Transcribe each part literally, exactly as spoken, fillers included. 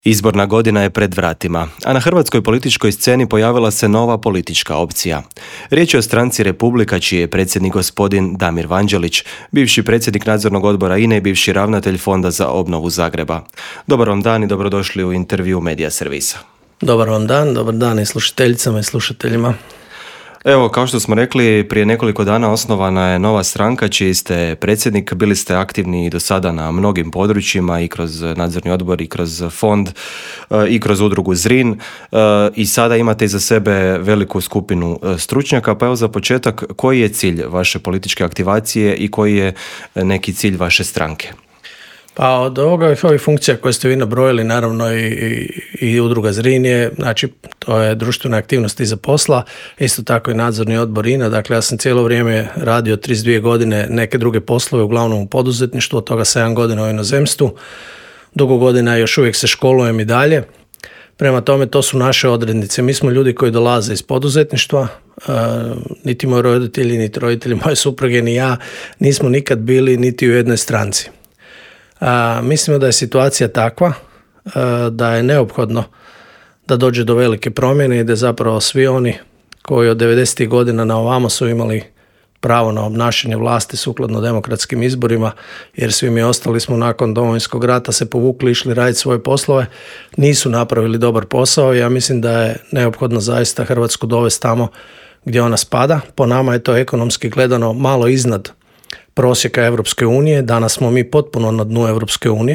Izborna godina je pred vratima, a na hrvatskoj političkoj sceni pojavila se nova politička opcija. Riječ je o stranci Republika, čiji je predsjednik gospodin Damir Vanđelić, bivši predsjednik nadzornog odbora I N A-e i bivši ravnatelj Fonda za obnovu Zagreba. Dobar vam dan i dobrodošli u intervju Medija servisa. Dobar vam dan, dobar dan i slušateljicama i slušateljima. Evo, kao što smo rekli, prije nekoliko dana osnovana je nova stranka čiji ste predsjednik. Bili ste aktivni do sada na mnogim područjima i kroz nadzorni odbor i kroz fond i kroz udrugu Zrin i sada imate iza sebe veliku skupinu stručnjaka. Pa evo za početak, koji je cilj vaše političke aktivacije i koji je neki cilj vaše stranke? Pa od ovoga ovih funkcija koje ste vi nabrojili, naravno i, i, i udruga Zrin je, znači to je društvena aktivnost iza posla, isto tako i nadzorni odbor I N A. Dakle, ja sam cijelo vrijeme radio trideset dvije godine neke druge poslove, uglavnom u poduzetništvu, od toga sedam godina u inozemstvu, dugo godina još uvijek se školujem i dalje. Prema tome, to su naše odrednice. Mi smo ljudi koji dolaze iz poduzetništva, uh, niti moji roditelji, niti roditelji moje supruge, ni ja nismo nikad bili niti u jednoj stranci. A, mislimo da je situacija takva a, da je neophodno da dođe do velike promjene i da zapravo svi oni koji od devedesetih godina na ovamo su imali pravo na obnašanje vlasti sukladno demokratskim izborima, jer svi mi ostali smo nakon Domovinskog rata se povukli, išli raditi svoje poslove, nisu napravili dobar posao. Ja mislim da je neophodno zaista Hrvatsku dovesti tamo gdje ona spada. Po nama je to ekonomski gledano malo iznad prosjeka Europske unije, danas smo mi potpuno na dnu Europske unije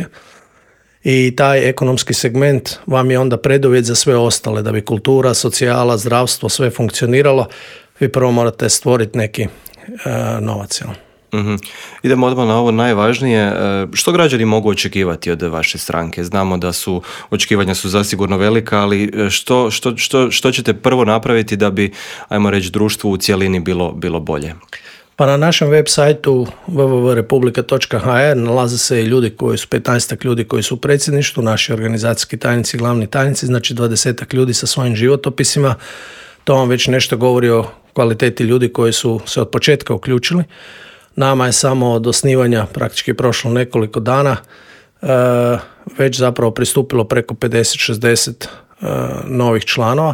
i taj ekonomski segment vam je onda preduvjet za sve ostale, da bi kultura, socijala, zdravstvo, sve funkcioniralo, vi prvo morate stvoriti neki e, novac. Mm-hmm. Idemo odmah na ovo najvažnije. Što građani mogu očekivati od vaše stranke? Znamo da su očekivanja su zasigurno velika, ali što, što, što, što ćete prvo napraviti da bi, ajmo reći, društvu u cjelini bilo, bilo bolje? Pa na našem web sajtu w w w točka republika točka h r nalaze se i ljudi koji su, petnaestak ljudi koji su u predsjedništvu, naši organizacijski tajnici, glavni tajnici, znači dvadesetak ljudi sa svojim životopisima. To vam već nešto govori o kvaliteti ljudi koji su se od početka uključili. Nama je samo od osnivanja praktički prošlo nekoliko dana e, već zapravo pristupilo preko pedeset šezdeset e, novih članova.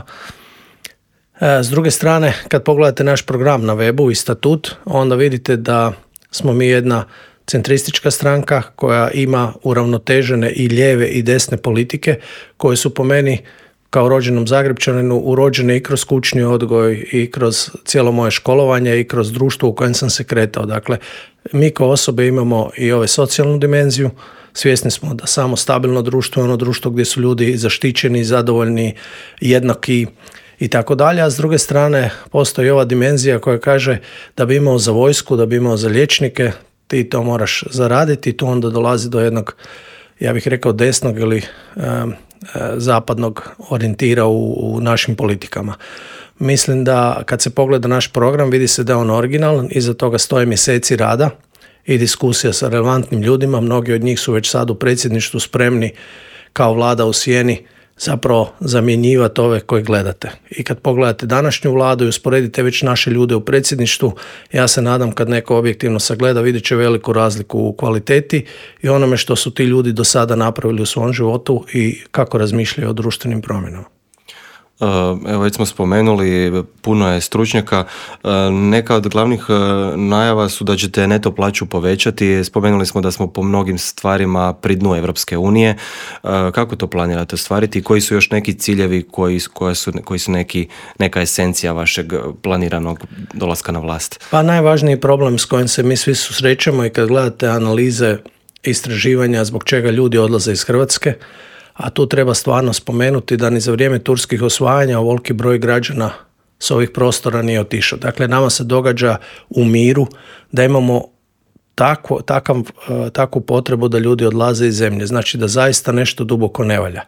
S druge strane, kad pogledate naš program na webu i statut, onda vidite da smo mi jedna centristička stranka koja ima uravnotežene i lijeve i desne politike koje su po meni kao rođenom Zagrepčaninu urođene i kroz kućni odgoj i kroz cijelo moje školovanje i kroz društvo u kojem sam se kretao. Dakle, mi kao osobe imamo i ove socijalnu dimenziju. Svjesni smo da samo stabilno društvo je ono društvo gdje su ljudi zaštićeni, zadovoljni, jednaki i tako dalje, a s druge strane postoji ova dimenzija koja kaže da bi imao za vojsku, da bi imao za liječnike, ti to moraš zaraditi i tu onda dolazi do jednog, ja bih rekao, desnog ili e, e, zapadnog orijentira u, u našim politikama. Mislim da kad se pogleda naš program vidi se da je on originalan, iza toga stoje mjeseci rada i diskusija sa relevantnim ljudima, mnogi od njih su već sad u predsjedništvu spremni kao vlada u sjeni zapravo zamjenjivati ove koje gledate. I kad pogledate današnju vladu i usporedite već naše ljude u predsjedništvu, ja se nadam kad neko objektivno sagleda vidjet će veliku razliku u kvaliteti i onome što su ti ljudi do sada napravili u svom životu i kako razmišljaju o društvenim promjenama. Evo, već smo spomenuli, puno je stručnjaka. Neka od glavnih najava su da ćete neto plaću povećati. Spomenuli smo da smo po mnogim stvarima pri dnu Evropske unije. Kako to planirate ostvariti i koji su još neki ciljevi koji, koji, su, koji su neki, neka esencija vašeg planiranog dolaska na vlast? Pa najvažniji problem s kojim se mi svi susrećemo i kad gledate analize istraživanja zbog čega ljudi odlaze iz Hrvatske, a tu treba stvarno spomenuti da ni za vrijeme turskih osvajanja ovoliki broj građana s ovih prostora nije otišao. Dakle, nama se događa u miru da imamo takvu, takav, takvu potrebu da ljudi odlaze iz zemlje. Znači da zaista nešto duboko ne valja.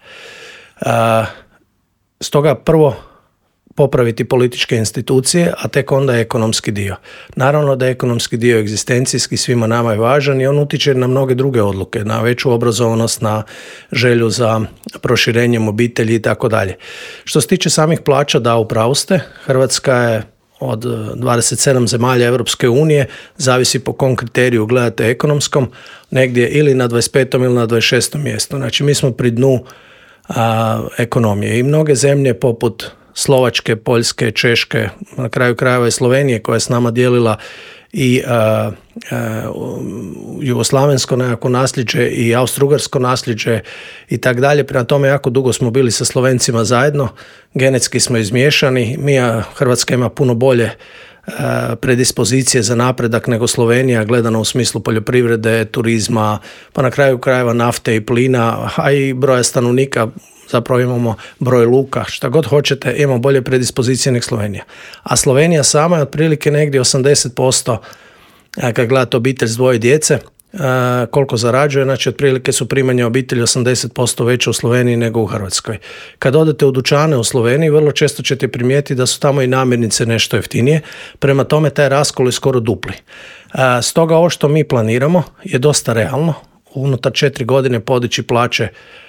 Stoga prvo popraviti političke institucije, a tek onda je ekonomski dio. Naravno da je ekonomski dio egzistencijski, svima nama je važan i on utječe na mnoge druge odluke, na veću obrazovanost, na želju za proširenjem obitelji i tako dalje. Što se tiče samih plaća, da, u pravu ste, Hrvatska je od dvadeset sedam zemalja Europske unije, zavisi po kom kriteriju gledate ekonomskom, negdje ili na dvadeset petom ili na dvadeset šestom mjestu. Znači mi smo pri dnu a, ekonomije. I mnoge zemlje poput Slovačke, Poljske, Češke, na kraju krajeva i Slovenije koja je s nama dijelila i a, a, jugoslavensko nekako nasljeđe i austrougarsko nasljeđe i tak dalje. Prema tome jako dugo smo bili sa Slovencima zajedno, genetski smo izmiješani, mi a Hrvatska ima puno bolje a, predispozicije za napredak nego Slovenija, gledano u smislu poljoprivrede, turizma, pa na kraju krajeva nafte i plina, a i broja stanovnika. Zapravo imamo broj luka, šta god hoćete, imamo bolje predispozicije nego Slovenija. A Slovenija sama je otprilike negdje osamdeset posto, kad gledate obitelj s dvoje djece, koliko zarađuje, znači otprilike su primanja obitelji osamdeset posto veće u Sloveniji nego u Hrvatskoj. Kad odete u dućane u Sloveniji, vrlo često ćete primijetiti da su tamo i namirnice nešto jeftinije, prema tome taj raskol je skoro dupli. Stoga ovo što mi planiramo je dosta realno, unutar četiri godine podići plaće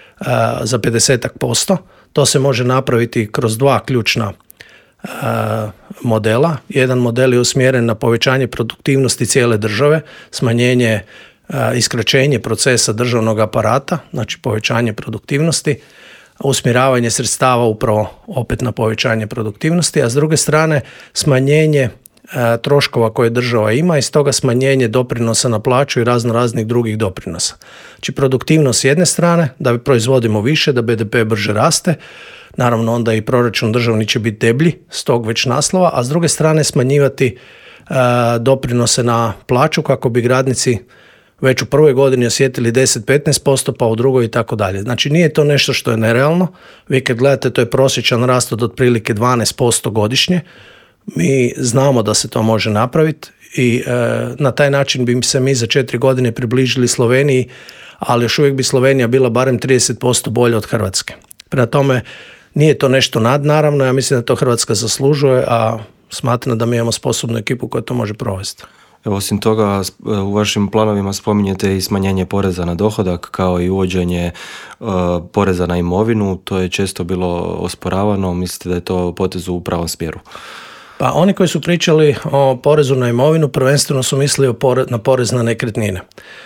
za pedeset posto. To se može napraviti kroz dva ključna uh, modela. Jedan model je usmjeren na povećanje produktivnosti cijele države, smanjenje uh, i skraćenje procesa državnog aparata, znači povećanje produktivnosti, usmjeravanje sredstava upravo opet na povećanje produktivnosti, a s druge strane smanjenje troškova koje država ima i stoga smanjenje doprinosa na plaću i razno raznih drugih doprinosa. Znači produktivnost s jedne strane, da proizvodimo više, da be de pe brže raste, naravno onda i proračun državni će biti deblji s tog već naslova, a s druge strane smanjivati uh, doprinose na plaću kako bi radnici već u prvoj godini osjetili deset do petnaest posto, pa u drugoj i tako dalje. Znači nije to nešto što je nerealno, vi kad gledate to je prosječan rast od otprilike dvanaest posto godišnje. Mi znamo da se to može napraviti i e, na taj način bi se mi za četiri godine približili Sloveniji, ali još uvijek bi Slovenija bila barem trideset posto bolja od Hrvatske. Prema tome, nije to nešto nadnaravno, ja mislim da to Hrvatska zaslužuje, a smatram da mi imamo sposobnu ekipu koja to može provesti. Evo, osim toga, u vašim planovima spominjete i smanjenje poreza na dohodak, kao i uvođenje uh, poreza na imovinu. To je često bilo osporavano, mislite da je to potez u pravom smjeru? Pa oni koji su pričali o porezu na imovinu prvenstveno su mislili na porez na nekretnine.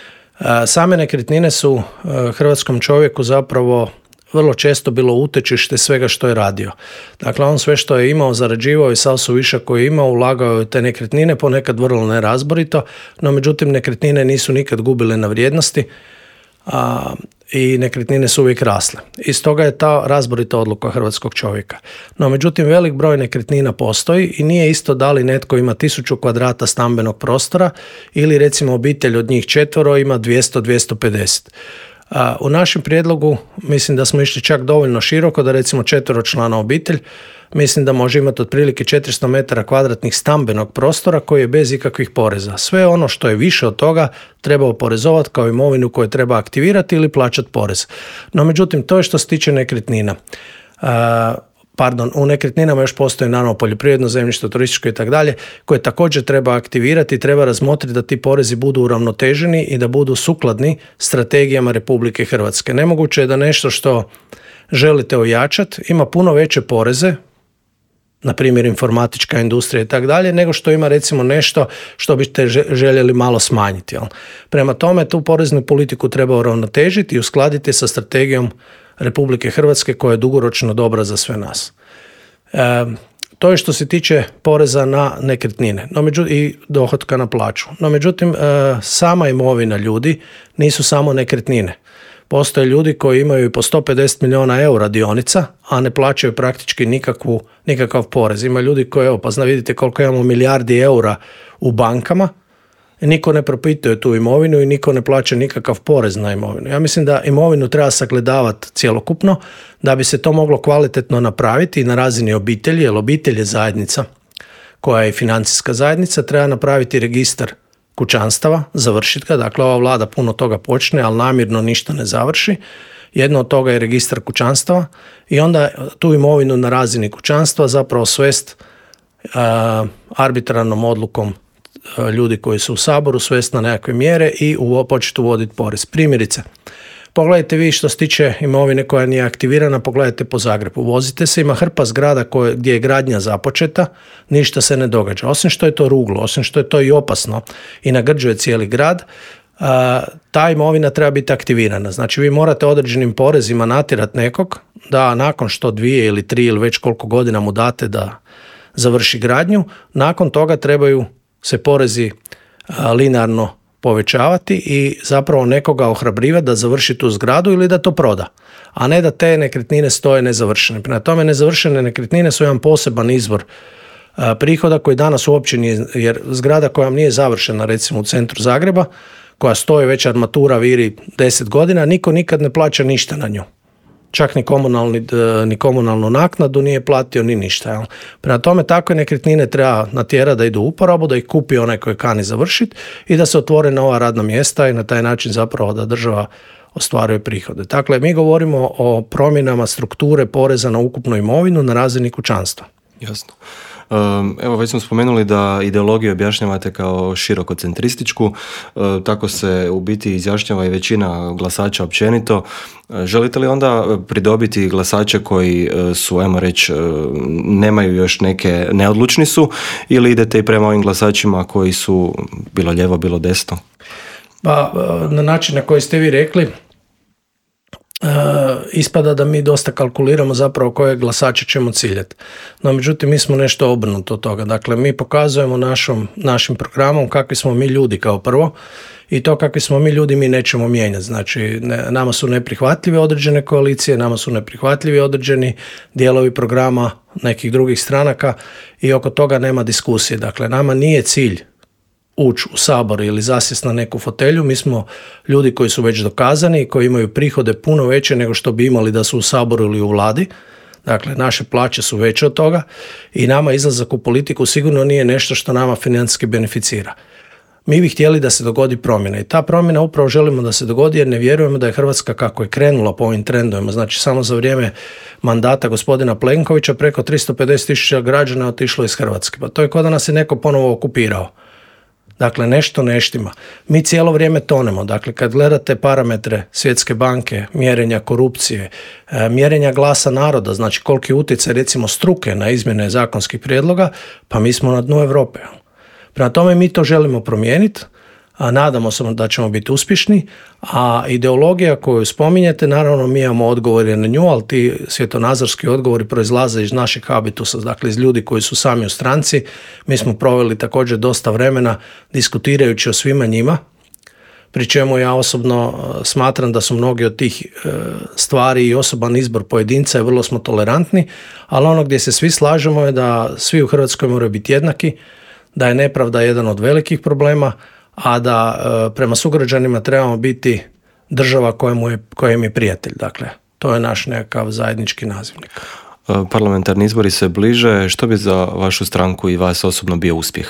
Same nekretnine su hrvatskom čovjeku zapravo vrlo često bilo utečište svega što je radio. Dakle, on sve što je imao, zarađivao i sav su višak koji je imao, ulagao je te nekretnine, ponekad vrlo nerazborito, no međutim nekretnine nisu nikad gubile na vrijednosti, a, i nekretnine su uvijek rasle. I stoga je ta razborita odluka hrvatskog čovjeka. No međutim, velik broj nekretnina postoji i nije isto da li netko ima tisuću kvadrata stambenog prostora ili recimo obitelj od njih četvoro ima dvjesto do dvjesto pedeset. A, u našem prijedlogu mislim da smo išli čak dovoljno široko da recimo četveročlana obitelj mislim da može imati otprilike četiristo metara kvadratnih stambenog prostora koji je bez ikakvih poreza. Sve ono što je više od toga treba oporezovati kao imovinu koju treba aktivirati ili plaćati porez. No međutim, to je što se tiče nekretnina. A, Pardon, u nekretninama još postoji naravno poljoprivredno zemljište, turističko i tako dalje, koje također treba aktivirati i treba razmotriti da ti porezi budu uravnoteženi i da budu sukladni strategijama Republike Hrvatske. Nemoguće je da nešto što želite ojačati ima puno veće poreze, na primjer informatička industrija i tako dalje, nego što ima recimo nešto što biste željeli malo smanjiti. Jel? Prema tome, tu poreznu politiku treba uravnotežiti i uskladiti sa strategijom Republike Hrvatske koja je dugoročno dobra za sve nas. E, to je što se tiče poreza na nekretnine no, međutim, i dohotka na plaću. No međutim, e, sama imovina ljudi nisu samo nekretnine. Postoje ljudi koji imaju i po sto pedeset milijuna eura dionica, a ne plaćaju praktički nikakvu, nikakav porez. Ima ljudi koji, evo, pa zna vidite koliko imamo milijardi eura u bankama, niko ne propituje tu imovinu i niko ne plaća nikakav porez na imovinu. Ja mislim da imovinu treba sagledavati cjelokupno da bi se to moglo kvalitetno napraviti na razini obitelji, jer obitelj je zajednica koja je financijska zajednica, treba napraviti registar kućanstava, završiti ga. Dakle, ova vlada puno toga počne, ali namjerno ništa ne završi. Jedno od toga je registar kućanstava i onda tu imovinu na razini kućanstva zapravo svest uh, arbitrarnom odlukom ljudi koji su u Saboru, svest na nekakve mjere i uvo, početi uvoditi porez. Primjerice, pogledajte vi što se tiče imovine koja nije aktivirana, pogledajte po Zagrebu. Vozite se, ima hrpa zgrada koje, gdje je gradnja započeta, ništa se ne događa. Osim što je to ruglo, osim što je to i opasno i nagrđuje cijeli grad, ta imovina treba biti aktivirana. Znači vi morate određenim porezima natjerati nekog da nakon što dvije ili tri ili već koliko godina mu date da završi gradnju, nakon toga trebaju se porezi linearno povećavati i zapravo nekoga ohrabrivati da završi tu zgradu ili da to proda, a ne da te nekretnine stoje nezavršene. Prema tome nezavršene nekretnine su jedan poseban izvor prihoda koji danas uopće nije, jer zgrada koja vam nije završena recimo u centru Zagreba, koja stoji već armatura viri deset godina, niko nikad ne plaća ništa na nju. Čak ni, komunalni, ni komunalnu naknadu nije platio ni ništa. Jel? Prema tome takve nekretnine treba natjerati da idu u uporabu, da ih kupi onaj koji kani završiti i da se otvore nova radna mjesta i na taj način zapravo da država ostvaruje prihode. Dakle, mi govorimo o promjenama strukture poreza na ukupnu imovinu na razini kućanstva. Jasno. Evo, već smo spomenuli da ideologiju objašnjavate kao širokocentrističku, tako se u biti izjašnjava i većina glasača općenito. Želite li onda pridobiti glasače koji su, ajmo reći, nemaju još neke, neodlučni su, ili idete i prema ovim glasačima koji su bilo lijevo, bilo desno? Pa, na način na koji ste vi rekli, Uh, ispada da mi dosta kalkuliramo zapravo koje glasače ćemo ciljati. No, međutim, mi smo nešto obrnuto od toga. Dakle, mi pokazujemo našom, našim programom kakvi smo mi ljudi kao prvo i to kakvi smo mi ljudi mi nećemo mijenjati. Znači, ne, nama su neprihvatljive određene koalicije, nama su neprihvatljivi određeni dijelovi programa nekih drugih stranaka i oko toga nema diskusije. Dakle, nama nije cilj ući u Sabor ili zasjesti na neku fotelju. Mi smo ljudi koji su već dokazani i koji imaju prihode puno veće nego što bi imali da su u Saboru ili u Vladi. Dakle, naše plaće su veće od toga i nama izlazak u politiku sigurno nije nešto što nama financijski beneficira. Mi bi htjeli da se dogodi promjena i ta promjena upravo želimo da se dogodi jer ne vjerujemo da je Hrvatska kako je krenula po ovim trendovima. Znači, samo za vrijeme mandata gospodina Plenkovića preko tristo pedeset tisuća građana otišlo iz Hrvatske. Pa to je kao da nas je neko ponovo okupirao. Dakle, nešto ne štima. Mi cijelo vrijeme tonemo. Dakle, kad gledate parametre Svjetske banke, mjerenja korupcije, mjerenja glasa naroda, znači koliki utjecaj recimo struke na izmjene zakonskih prijedloga, pa mi smo na dnu Europe. Prema tome mi to želimo promijeniti, a nadamo se da ćemo biti uspješni, a ideologija koju spominjete, naravno mi imamo odgovore na nju, ali ti svjetonazorski odgovori proizlaze iz naših habitusa, dakle iz ljudi koji su sami u stranci. Mi smo proveli također dosta vremena diskutirajući o svima njima, pri čemu ja osobno smatram da su mnogi od tih stvari i osoban izbor pojedinca i vrlo smo tolerantni, ali ono gdje se svi slažemo je da svi u Hrvatskoj moraju biti jednaki, da je nepravda jedan od velikih problema, a da e, prema sugrađanima trebamo biti država kojemu je, kojem je prijatelj. Dakle, to je naš nekakav zajednički nazivnik. Parlamentarni izbori se bliže. Što bi za vašu stranku i vas osobno bio uspjeh?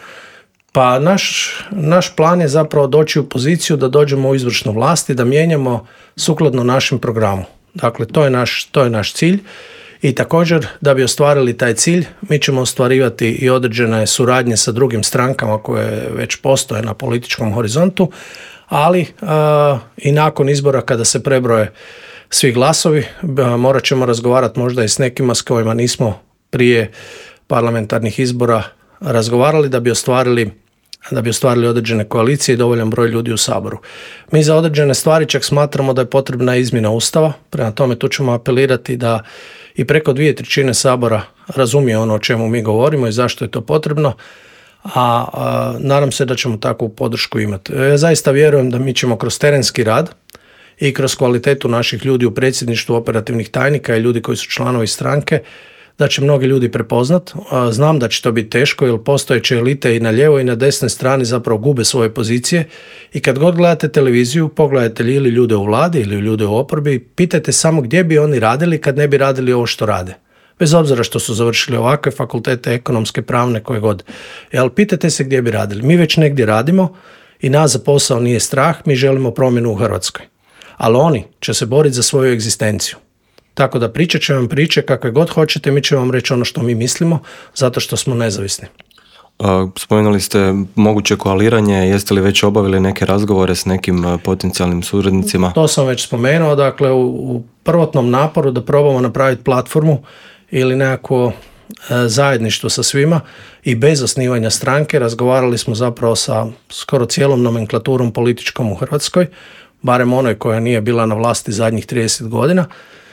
Pa naš, naš plan je zapravo doći u poziciju da dođemo u izvršnu vlast i da mijenjamo sukladno našem programu. Dakle, to je naš, to je naš cilj. I također, da bi ostvarili taj cilj, mi ćemo ostvarivati i određene suradnje sa drugim strankama koje već postoje na političkom horizontu, ali a, i nakon izbora kada se prebroje svi glasovi, a, morat ćemo razgovarati možda i s nekima s kojima nismo prije parlamentarnih izbora razgovarali da bi ostvarili da bi ostvarili određene koalicije i dovoljan broj ljudi u Saboru. Mi za određene stvari čak smatramo da je potrebna izmjena Ustava, prema tome tu ćemo apelirati da i preko dvije trećine Sabora razumije ono o čemu mi govorimo i zašto je to potrebno, a, a nadam se da ćemo takvu podršku imati. Ja zaista vjerujem da mi ćemo kroz terenski rad i kroz kvalitetu naših ljudi u predsjedništvu, operativnih tajnika i ljudi koji su članovi stranke, da će mnogi ljudi prepoznat. Znam da će to biti teško jer postojeće elite i na lijevoj i na desnoj strani zapravo gube svoje pozicije i kad god gledate televiziju, pogledajte li ili ljude u vladi ili ljude u oporbi, pitajte samo gdje bi oni radili kad ne bi radili ovo što rade. Bez obzira što su završili ovakve fakultete, ekonomske, pravne, koje god. Jel, pitajte se gdje bi radili. Mi već negdje radimo i nas za posao nije strah, mi želimo promjenu u Hrvatskoj. Ali oni će se boriti za svoju egzistenciju. Tako da pričat će vam priče kakve god hoćete, mi ćemo vam reći ono što mi mislimo, zato što smo nezavisni. Spomenuli ste moguće koaliranje, jeste li već obavili neke razgovore s nekim potencijalnim suradnicima? To sam već spomenuo, dakle u, u prvotnom naporu da probamo napraviti platformu ili nekako zajedništvo sa svima i bez osnivanja stranke. Razgovarali smo zapravo sa skoro cijelom nomenklaturom političkom u Hrvatskoj, barem onoj koja nije bila na vlasti zadnjih trideset godina.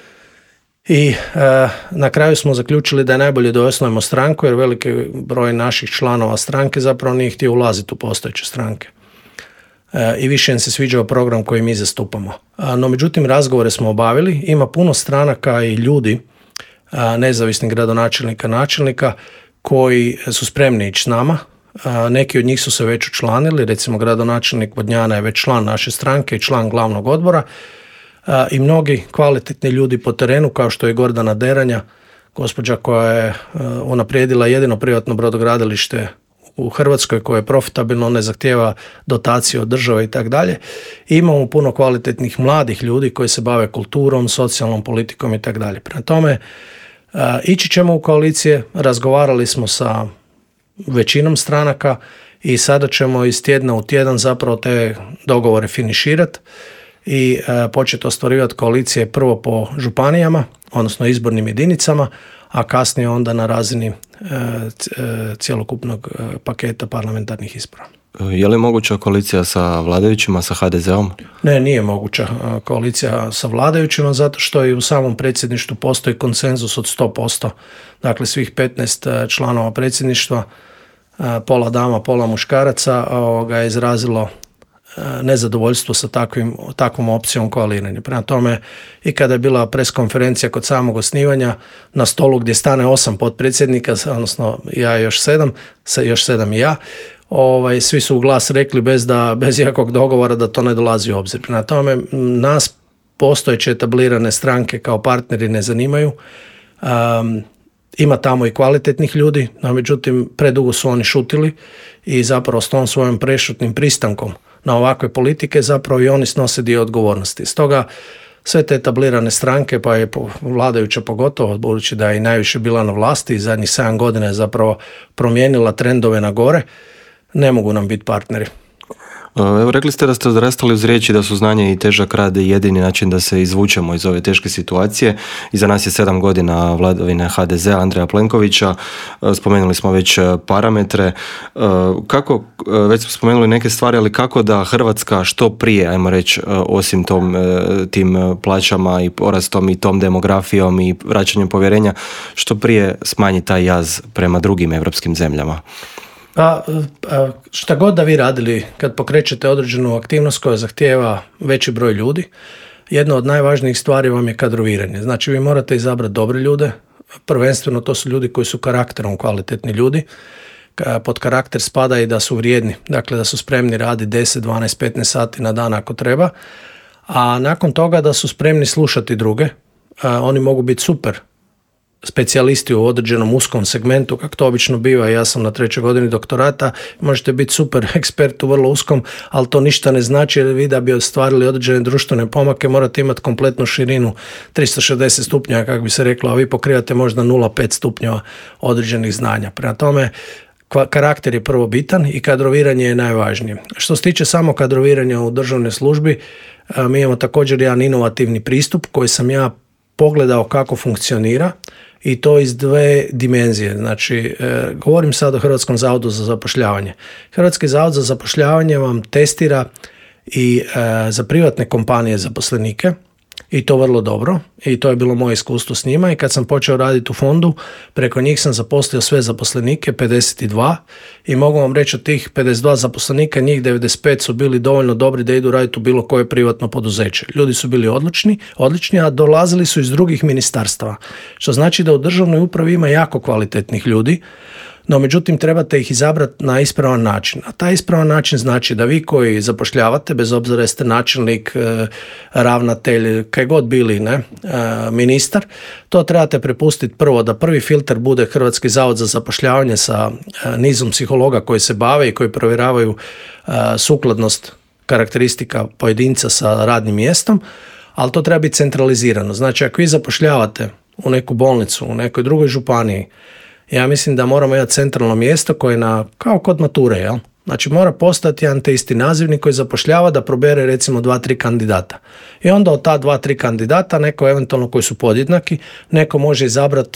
I e, na kraju smo zaključili da je najbolje da osnujemo stranku, jer veliki broj naših članova stranke zapravo nije htio ulaziti u postojeće stranke. E, I više im se sviđao program koji mi zastupamo. A, no međutim, razgovore smo obavili. Ima puno stranaka i ljudi, a, nezavisnih gradonačelnika, načelnika, koji su spremni ići s nama. A, neki od njih su se već učlanili, recimo gradonačelnik Vodnjana je već član naše stranke i član glavnog odbora. I mnogi kvalitetni ljudi po terenu, kao što je Gordana Deranja, gospođa koja je unaprijedila jedino privatno brodogradilište u Hrvatskoj koje je profitabilno, ne zahtijeva dotaciju od države i tako dalje. Imamo puno kvalitetnih mladih ljudi koji se bave kulturom, socijalnom politikom i tako dalje. Prema tome, ići ćemo u koalicije, razgovarali smo sa većinom stranaka i sada ćemo iz tjedna u tjedan zapravo te dogovore finiširati i e, početi ostvarivati koalicije prvo po županijama, odnosno izbornim jedinicama, a kasnije onda na razini e, cjelokupnog e, paketa parlamentarnih izbora. Je li moguća koalicija sa vladajućima, sa ha de zeom? Ne, nije moguća koalicija sa vladajućima, zato što i u samom predsjedništvu postoji konsenzus od sto posto. Dakle, svih petnaest članova predsjedništva, pola dama, pola muškaraca, ovoga je izrazilo nezadovoljstvo sa takvim, takvom opcijom koaliranja. Prema tome, i kada je bila preskonferencija kod samog osnivanja, na stolu gdje stane osam potpredsjednika, odnosno ja još sedam, još sedam i ja, ovaj, svi su u glas rekli bez, da, bez jakog dogovora da to ne dolazi u obzir. Prema tome, nas postojeće etablirane stranke kao partneri ne zanimaju. Um, Ima tamo i kvalitetnih ljudi, no međutim predugo su oni šutili i zapravo s tom svojom prešutnim pristankom na ovakve politike zapravo i oni snose dio odgovornosti. Stoga sve te etablirane stranke, pa je vladajuća pogotovo, budući da je i najviše bila na vlasti i zadnjih sedam godina je zapravo promijenila trendove na gore, ne mogu nam biti partneri. Evo, rekli ste da ste odrastali uz riječi da su znanje i težak rad jedini način da se izvučemo iz ove teške situacije. Iza nas je sedam godina vladavine ha de zea Andreja Plenkovića. Spomenuli smo već parametre. Kako, već smo spomenuli neke stvari, ali kako da Hrvatska što prije, ajmo reći, osim tom, tim plaćama i porastom i tom demografijom i vraćanjem povjerenja, što prije smanji taj jaz prema drugim europskim zemljama? Pa šta god da vi radili kad pokrećete određenu aktivnost koja zahtijeva veći broj ljudi, jedna od najvažnijih stvari vam je kadroviranje. Znači vi morate izabrati dobre ljude, prvenstveno to su ljudi koji su karakterom kvalitetni ljudi. Pod karakter spada i da su vrijedni, dakle da su spremni raditi deset, dvanaest, petnaest sati na dan ako treba, a nakon toga da su spremni slušati druge. Oni mogu biti super specijalisti u određenom uskom segmentu, kako to obično biva. Ja sam na trećoj godini doktorata, možete biti super ekspert u vrlo uskom, ali to ništa ne znači, jer vi da bi ostvarili određene društvene pomake morate imati kompletnu širinu tristo šezdeset stupnjeva, kako bi se reklo, a vi pokrivate možda nula zarez pet stupnjeva određenih znanja. Prema tome, karakter je prvo bitan i kadroviranje je najvažnije. Što se tiče samo kadroviranja u državnoj službi, mi imamo također jedan inovativni pristup koji sam ja pogledao kako funkcionira, i to iz dve dimenzije. Znači, e, govorim sad o Hrvatskom zavodu za zapošljavanje. Hrvatski zavod za zapošljavanje vam testira i e, za privatne kompanije zaposlenike, i to vrlo dobro, i to je bilo moje iskustvo s njima, i kad sam počeo raditi u fondu, preko njih sam zaposlio sve zaposlenike, pedeset dva, i mogu vam reći od tih pedeset dva zaposlenika, njih devedeset pet su bili dovoljno dobri da idu raditi u bilo koje privatno poduzeće. Ljudi su bili odlični, odlični, a dolazili su iz drugih ministarstava, što znači da u državnoj upravi ima jako kvalitetnih ljudi, no međutim trebate ih izabrati na ispravan način. A taj ispravan način znači da vi koji zapošljavate, bez obzira jeste načelnik, ravnatelj, kaj god bili, ne, ministar, to trebate prepustiti prvo da prvi filter bude Hrvatski zavod za zapošljavanje sa nizom psihologa koji se bave i koji provjeravaju sukladnost karakteristika pojedinca sa radnim mjestom, ali to treba biti centralizirano. Znači, ako vi zapošljavate u neku bolnicu, u nekoj drugoj županiji, ja mislim da moramo imati centralno mjesto koje je na, kao kod mature, jel? Znači mora postati jedan te isti nazivnik koji zapošljava da probere recimo dva, tri kandidata. I onda od ta dva, tri kandidata neko eventualno koji su podjednaki, neko može izabrati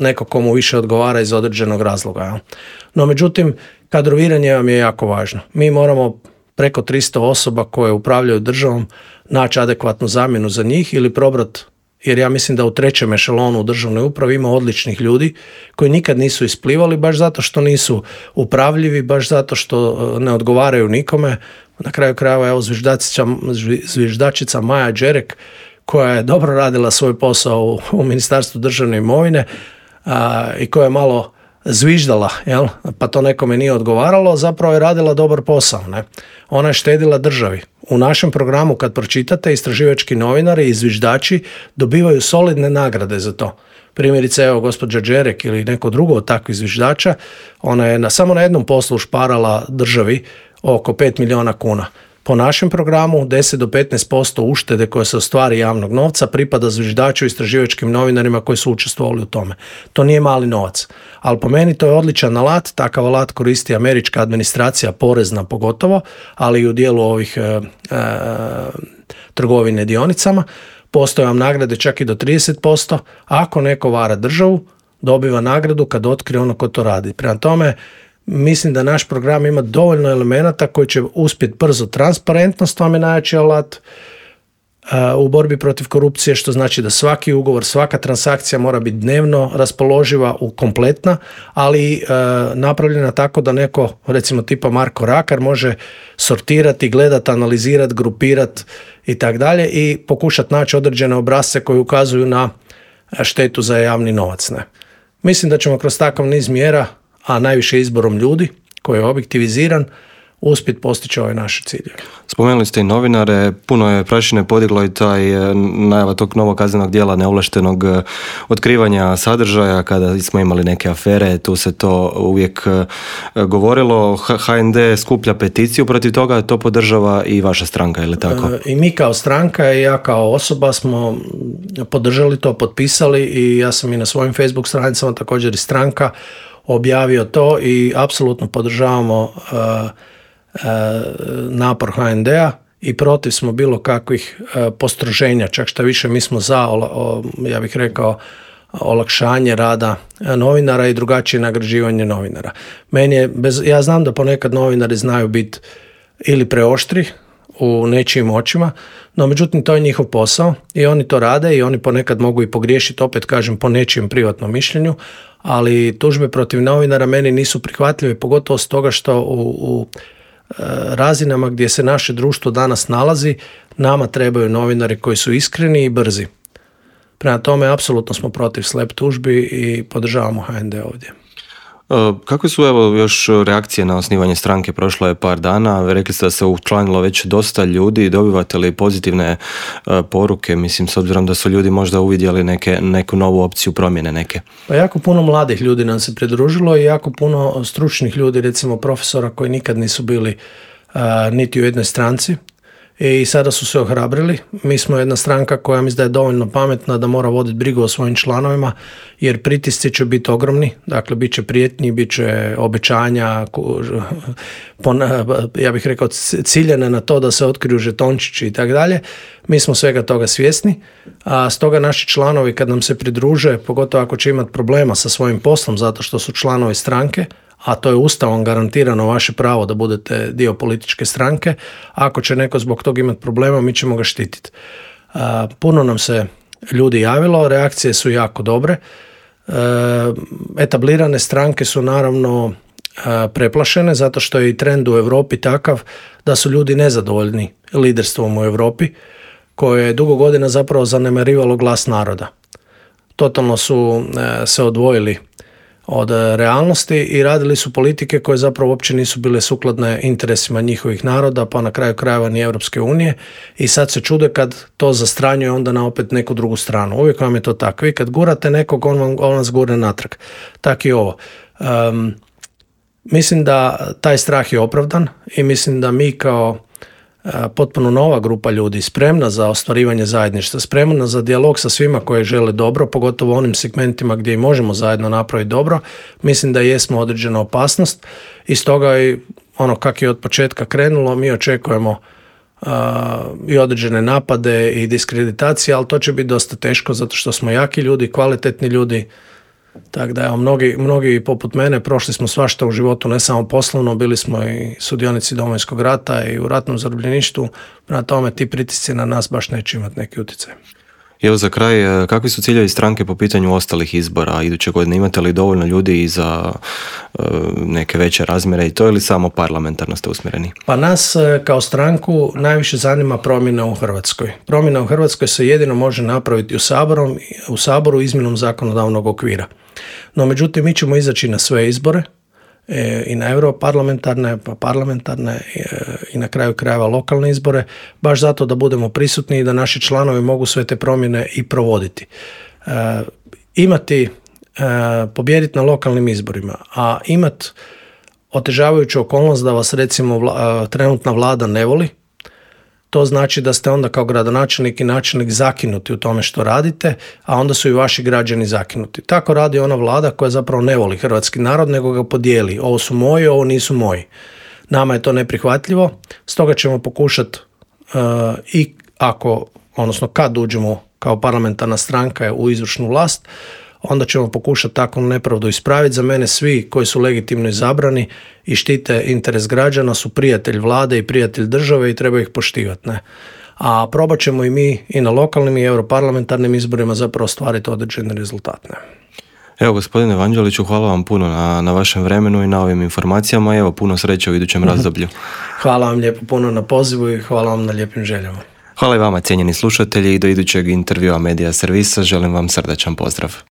neko komu više odgovara iz određenog razloga. Ja. No međutim, kadroviranje vam je jako važno. Mi moramo preko tristo osoba koje upravljaju državom naći adekvatnu zamjenu za njih ili probrat, jer ja mislim da u trećem ešelonu u državnoj upravi ima odličnih ljudi koji nikad nisu isplivali baš zato što nisu upravljivi, baš zato što ne odgovaraju nikome. Na kraju krajeva evo zviždačica, zviždačica Maja Đerek koja je dobro radila svoj posao u, u Ministarstvu državne imovine a, i koja je malo zviždala, jel? Pa to nekome nije odgovaralo, zapravo je radila dobar posao. Ne? Ona je štedila državi. U našem programu kad pročitate, istraživački novinari i zviždači dobivaju solidne nagrade za to. Primjerice, evo, gospođa Đerek ili neko drugo od takvih zviždača, ona je na, samo na jednom poslu šparala državi oko pet milijuna kuna. Po našem programu deset do petnaest posto uštede koje se ostvari javnog novca pripada zviždaču i istraživačkim novinarima koji su učestvovali u tome. To nije mali novac. Ali po meni to je odličan alat, takav alat koristi američka administracija, porezna pogotovo, ali i u dijelu ovih e, e, trgovine dionicama. Postoje vam nagrade čak i do trideset posto. Ako neko vara državu, dobiva nagradu kad otkrije ono ko to radi. Prema tome, mislim da naš program ima dovoljno elemenata koji će uspjeti brzo. Transparentnost vam je najjači alat uh, u borbi protiv korupcije, što znači da svaki ugovor, svaka transakcija mora biti dnevno raspoloživa, u kompletna, ali uh, napravljena tako da neko, recimo tipa Marko Rakar, može sortirati, gledati, analizirati, grupirati i tak dalje i pokušati naći određene obrasce koji ukazuju na štetu za javni novac. Ne? Mislim da ćemo kroz takav niz mjera, a najviše izborom ljudi koji je objektiviziran, uspjeti postići ove naše ciljeve. Spomenuli ste i novinare, puno je prašine podiglo i taj najava tog novog kaznenog djela neovlaštenog otkrivanja sadržaja, kada smo imali neke afere, tu se to uvijek govorilo. H N D skuplja peticiju protiv toga, to podržava i vaša stranka, ili tako? I mi kao stranka i ja kao osoba smo podržali to, potpisali i ja sam i na svojim Facebook stranicama, također i stranka, objavio to i apsolutno podržavamo uh, uh, napor H N D-a i protiv smo bilo kakvih uh, postroženja, čak šta više mi smo za, o, o, ja bih rekao, olakšanje rada novinara i drugačije nagrađivanje novinara. Meni je bez, ja znam da ponekad novinari znaju biti ili preoštri u nečijim očima, no međutim to je njihov posao i oni to rade i oni ponekad mogu i pogriješiti, opet kažem, po nečijem privatnom mišljenju, ali tužbe protiv novinara meni nisu prihvatljive, pogotovo s toga što u, u razinama gdje se naše društvo danas nalazi, nama trebaju novinari koji su iskreni i brzi. Prema tome, apsolutno smo protiv slep tužbi i podržavamo H N D ovdje. Kakve su evo još reakcije na osnivanje stranke? Prošlo je par dana, rekli ste da se učlanilo već dosta ljudi, dobivate li pozitivne poruke, mislim, s obzirom da su ljudi možda uvidjeli neke, neku novu opciju promjene neke? Pa jako puno mladih ljudi nam se pridružilo i jako puno stručnih ljudi, recimo profesora koji nikad nisu bili uh, niti u jednoj stranci i sada su se ohrabrili. Mi smo jedna stranka koja mislim da je dovoljno pametna da mora voditi brigu o svojim članovima, jer pritisci će biti ogromni, dakle bit će prijetnji, bit će obećanja, ja bih rekao ciljene na to da se otkriju žetončići i tako dalje. Mi smo svega toga svjesni, a stoga naši članovi kad nam se pridruže, pogotovo ako će imati problema sa svojim poslom zato što su članovi stranke, a to je Ustavom garantirano vaše pravo da budete dio političke stranke, ako će neko zbog toga imati problema, mi ćemo ga štititi. Puno nam se ljudi javilo, reakcije su jako dobre. Etablirane stranke su naravno preplašene, zato što je i trend u Europi takav da su ljudi nezadovoljni liderstvom u Europi, koje je dugo godina zapravo zanemarivalo glas naroda. Totalno su se odvojili od realnosti i radili su politike koje zapravo uopće nisu bile sukladne interesima njihovih naroda, pa na kraju krajeva ni Europske unije, i sad se čude kad to zastranjuje onda na opet neku drugu stranu. Uvijek vam je to tako. Vi kad gurate nekog, on, vam, on vas gurne natrag. Tako i ovo. Um, mislim da taj strah je opravdan i mislim da mi kao potpuno nova grupa ljudi, spremna za ostvarivanje zajedništva, spremna za dijalog sa svima koji žele dobro, pogotovo u onim segmentima gdje i možemo zajedno napraviti dobro, mislim da jesmo određena opasnost i stoga i ono kako je od početka krenulo, mi očekujemo uh, i određene napade i diskreditacije, ali to će biti dosta teško zato što smo jaki ljudi, kvalitetni ljudi, Tako da, evo, mnogi, mnogi poput mene prošli smo svašta u životu, ne samo poslovno, bili smo i sudionici Domovinskog rata i u ratnom zarobljeništvu, prema tome ti pritisci na nas baš neće imati neki utjecaj. Evo za kraj, kakvi su ciljevi stranke po pitanju ostalih izbora iduće godine? Imate li dovoljno ljudi i za uh, neke veće razmjere i to, ili samo parlamentarno ste usmjereni? Pa nas kao stranku najviše zanima promjena u Hrvatskoj. Promjena u Hrvatskoj se jedino može napraviti u, saborom, u Saboru izmjenom zakonodavnog okvira. No međutim, mi ćemo izaći na sve izbore, e, i na europarlamentarne, pa parlamentarne e, i na kraju krajeva lokalne izbore, baš zato da budemo prisutni i da naši članovi mogu sve te promjene i provoditi. E, imati, e, pobijediti na lokalnim izborima, a imati otežavajuću okolnost da vas recimo vla, trenutna vlada ne voli, to znači da ste onda kao gradonačelnik i načelnik zakinuti u tome što radite, a onda su i vaši građani zakinuti. Tako radi ona vlada koja zapravo ne voli hrvatski narod, nego ga podijeli. Ovo su moji, ovo nisu moji. Nama je to neprihvatljivo, stoga ćemo pokušati uh, i ako, odnosno kad uđemo kao parlamentarna stranka u izvršnu vlast, onda ćemo pokušati takvu nepravdu ispraviti. Za mene svi koji su legitimno izabrani i štite interes građana su prijatelj vlade i prijatelj države i treba ih poštivati. Ne? A probat ćemo i mi i na lokalnim i europarlamentarnim izborima zapravo ostvariti određene rezultate. Ne? Evo, gospodine Vanđeliću, hvala vam puno na, na vašem vremenu i na ovim informacijama. Evo, puno sreće u idućem razdoblju. Hvala vam lijepo puno na pozivu i hvala vam na lijepim željama. Hvala i vama, cijenjeni slušatelji, i do idućeg intervjua Medija Servisa želim vam srdačan pozdrav.